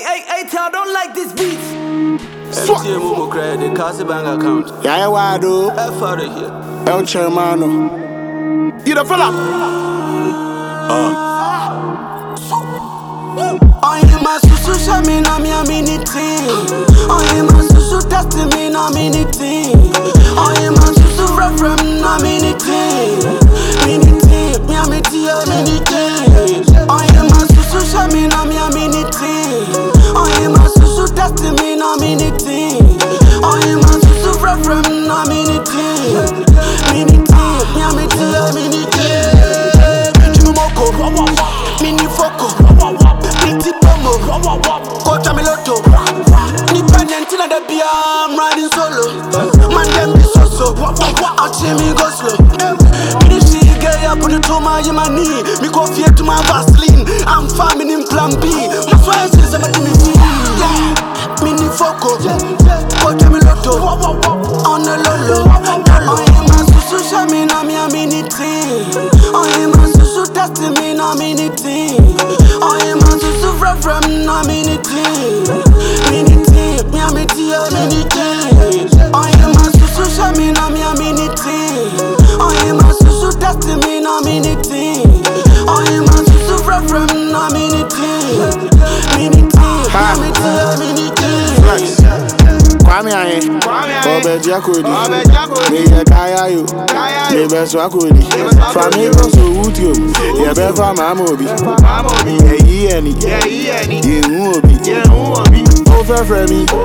Hey, tell, don't like this beat. Swap. Credit, cause bank account. Yeah, why do? F out of here. El Chairmano. You the fella? I'm a susu shami na mi aminiti. I'm a susu testi mi na miniti. I'm a susu referem na miniti. Miniti, mi amiti ya miniti. I'm a susu shami na mi aminiti. I'm a susu testi mi na miniti. I'm a susu referem na miniti. Miniti, mi amiti ya miniti. Chumoko, mini foko. Coach Amiloto, independent in the beer, I'm riding solo. Man, them be so. I'll see me go slow. Me see gay up on the toma in my knee. Me go fear to my Vaseline. I'm farming in plan B. My friends is about to me feel. Mini foco, Coach Amiloto, on the lolo. I am a susu shami na mi aminiti. I am a susu testi mi na miniti. I am a susu from na miniti. Miniti, mi amiti ya miniti. I am a susu shami na mi aminiti. I am a susu testi mi na miniti. I am a susu from na miniti. Miniti, mi amiti ya miniti. Kwame aye, Obeji akodi. Me ye kaya yo, me beso akodi. From here go so utio, ye be fa mamobi. Ye eni, ye hu obi. O fe me,